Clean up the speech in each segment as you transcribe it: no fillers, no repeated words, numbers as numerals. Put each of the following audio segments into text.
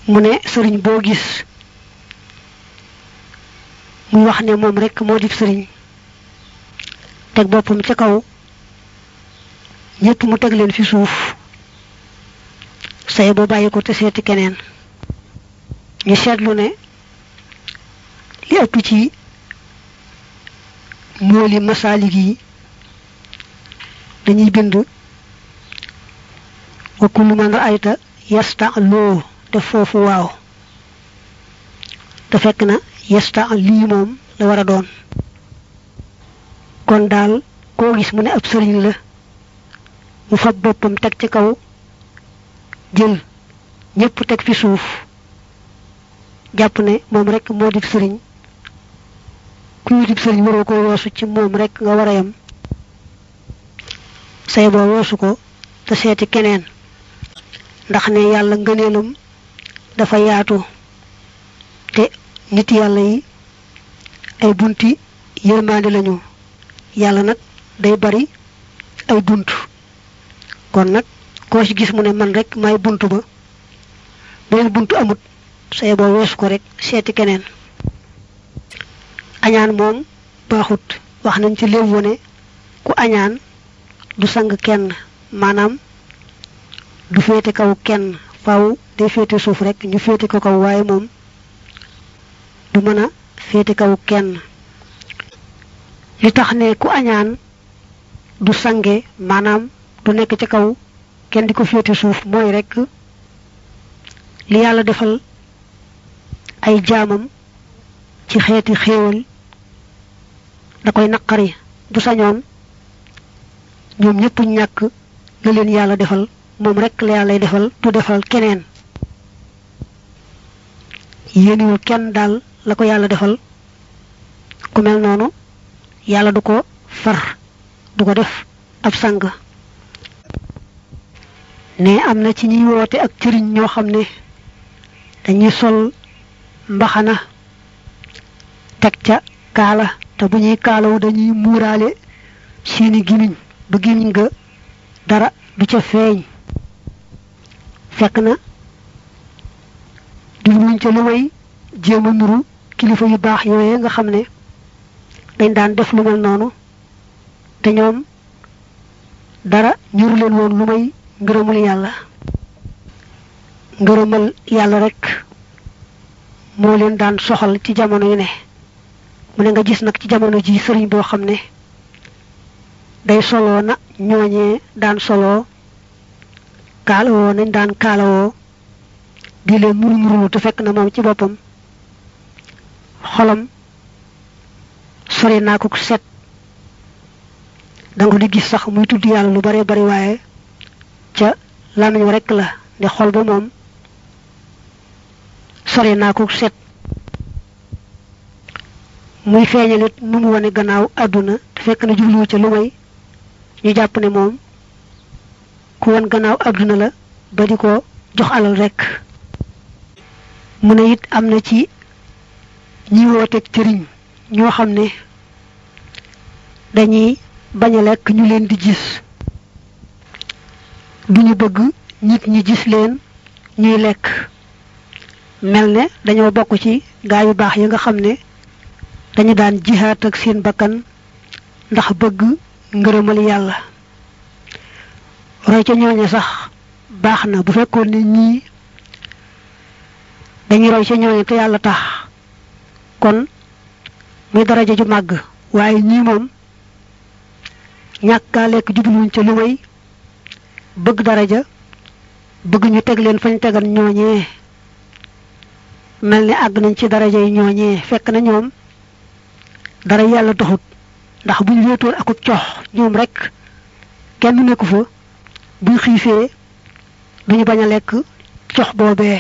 mu ne sëriñ boo gis muy wax ne moom rek moo di sëriñ teg boppam ca kaw ñépp mu teg leen fi suuf say boo bàyyi ko te seeti keneen ñu seetlu ne li ëpp ci mooli masaalik yi dañuy bind wa kullu man ra'ayta yasta'lu def foofu waaw te fekk na yasta'li moom la war a doon kon daal koo gis mu ne ab sëriñ la mu fab boppam teg ci kaw jël ñépp teg fi suuf jàpp ne moom rek moo di sëriñ kuy di sëriñ waroo ko woosu ci moom rek nga war a yam say boo woosu ko te seeti keneen ndax ne yàlla ngëneelam dafa yaatu te nit yàlla yi ay bunti yërmande lañu yàlla nag day bari ay bunt kon nag koo ci gis mu ne man rek may buntu ba beneen buntu amut say boo weesu ko rek seeti keneen añaan moom baaxut wax nañ ci léew wone ku añaan du sang kenn maanaam du féete kaw kenn faaw day féete suuf rek ñu féete ko kaw waaye moom du mën a féete kaw kenn li tax ne ku añaan du sange maanaam du nekk ci kaw kenn di ko féete suuf mooy rek li yàlla defal ay jaamam ci xeeti xéewal da koy naqari bu sañoon ñoom ñépp ñàkk la leen yàlla defal moom rek la yàlla defal du defal keneen yéeniwul kenn daal la ko yàlla defal ku mel noonu yàlla du ko far du ko def ab sang ne am na ci ñuy woote ak cëriñ ñoo xam ne dañuy sol mbaxana teg ca kaala te bu ñuy kaalawu dañuy muuraale seeni gimiñ ba gimiñ ga dara du ca feeñ fekk na jubluñ ca lu may jéem a nuru kilifa yu baax yooye nga xam ne dañ daan def lu mel noonu te ñoom dara ñuru leen woon lu may ngërëmal yàlla rek moo leen daan soxal ci jamono yu ne mu ne nga gis nag ci jamono ji sëriñ boo xam ne day soloo na ñooñee daan soloo kaalawoo nañ daan kaalawoo di leen murmurulu te fekk na moom ci boppam xolam sori naa ko set danga di gis sax muy tudd yàlla lu bare bari waaye ca làmmiñ wa rekk la ne xol ba moom sori naa ko set muy feeñalit nu mu wane gannaaw àdduna te fekk na jubluwu ca lu may ñu jàpp ne moom ku won gannaaw àdduna la ba di ko jox alal rekk mu ne it am na ci ñi wooteeg cëriñ ñoo xam ne dañuy bañ a lekk ñu leen di gis duñu bëgg nit ñi gis leen ñuy lekk mel ne dañoo bokk ci gaa yu baax yi nga xam ne dañu daan jihaat ak seen bakkan ndax bëgg ngërëmal yàlla roy ca ñooña sax baax na bu fekkoon ne ñii dañuy roy ca ñooña te yàlla tax kon muy daraja ju màgg waaye ñii moom ñàkkaa lekk jubluwuñ ca lu may bëgg daraja bëgg ñu teg leen fañ tegal ñooñee mel ni àgg nañ ci daraja yi ñooñee fekk na ñoom dara yàlla taxut ndax buñ wéetoon akub cox ñoom rek kenn nekku fa buñ xiifee duñu bañ a lekk cox boobee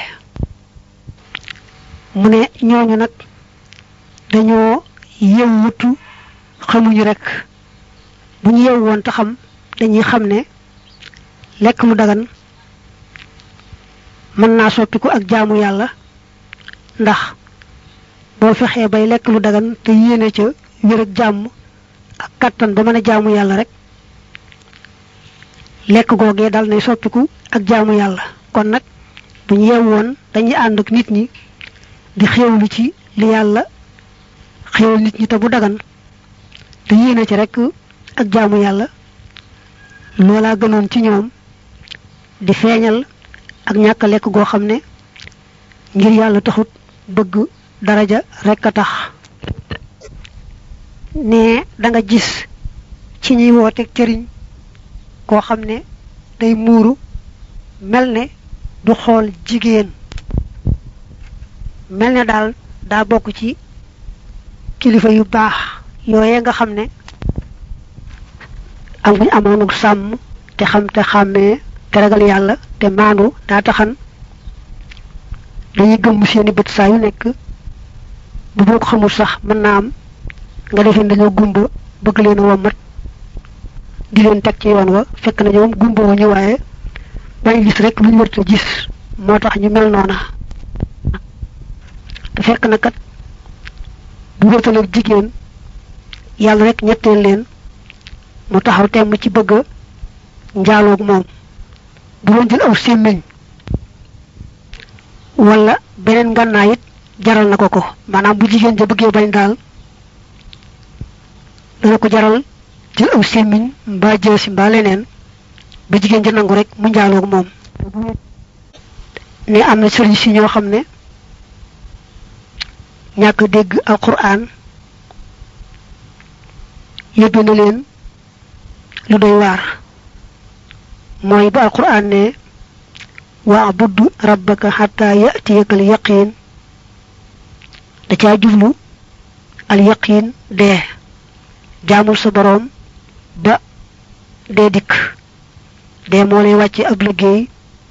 mu ne ñooñu nag dañoo yewwutu xamuñu rek bu ñu yew woon te xam dañuy xam ne lekk lu dagan mën naa soppiku ak jaamu yàlla ndax boo fexee bay lekk lu dagan te yéene ca wér ak jàmm ak kattan ba mën a jaamu yàlla rek lekk googee dal nay soppiku ak jaamu yàlla kon nag bu bu ñu yewoon dañuy ànd ak nit ñi di xéewlu ci li yàlla xéewal nit ñi te bu dagan te yéene ci rek ak jaamu yàlla loola gënoon ci ñoom di feeñal ak ñàkk lekk goo xam ne ngir yàlla taxut bëgg daraja rek a tax ne da nga gis ci ñuy wooteeg cëriñ koo xam ne day muuru mel ne du xool jigéen mel ne daal daa bokk ci kilifa yu baax yooye nga xam ne am buñ amoonuk sàmm te xam te xàmmee te ragal yàlla te maandu daa taxan dañuy gëmm seeni bët saa yu nekk bu boo ko xamul sax mën naa am nga defee dañoo gumba bëgg leen a wommat di leen teg ci yoon wa fekk na ñoom gumba wu ñu waaye bañ gis rek lu ñu wërta gis moo tax ñu mel noona te fekk na kat bu wërtal ak jigéen yàlla rek ñetteel leen mu taxaw temm ci bëgg njaaloog moom bu doon jël aw sémmiñ wala beneen ngànnaay it jaral na ko maanaam bu jigéen ja bëggee bañ daal dana ko jaral jël aw sémmiñ mbaa jësi mbaa leneen ba jigéen ja nangu rek mu njaaloog moom ne am na sëriñ si ñoo xam ne ñàkk dégg alquran yóbbe na leen lu doy waar mooy ba alquran ne wa'bud rabbaka hatta ya'tiyakal yaqin da caa jublu al yaqin dee jaamul sa boroom ba dee dikk dee moo lay wàcce ab liggéey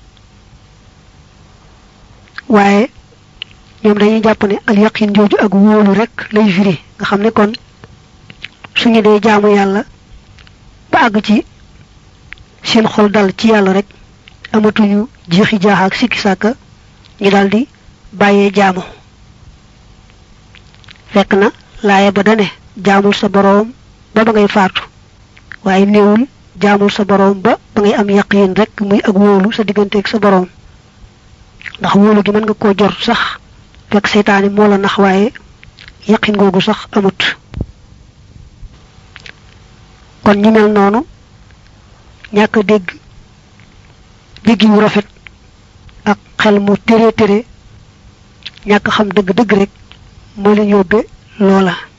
waaye ñoom dañuy jàpp ne al yaqin jooju ak wóolu rek lay firi nga xam ne kon suñu dee jaamu yàlla ba àgg ci seen xol dal ci yàlla rek amatuñu jeexi jaaxa ak sikki sàkka ñu daldi bàyyee jaamu fekk na laaya ba dane jaamul sa boroom ba ngay faatu waaye néewul jaamul sa boroom ba ngay am yaqiin rek muy ak wóolu sa digganteeg sa boroom ndax wóolu gi mën nga koo jort sax fekk seytaane moo la nax waaye yaqiin googu sax amut kon ñu mel noonu ñàkk dégg dégg yu rafet ak xel mu tere ñàkk xam dëgg-dëgg rek moo leen yóbbe loola